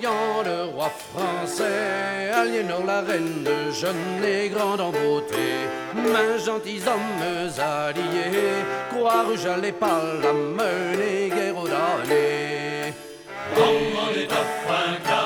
voyant le roi français, Aliénor la reine, jeune et grande en beauté, mains gentilshommes alliés, Croix-Rouge j'allais pas la mener guerre aux damnés. Maman des dauphins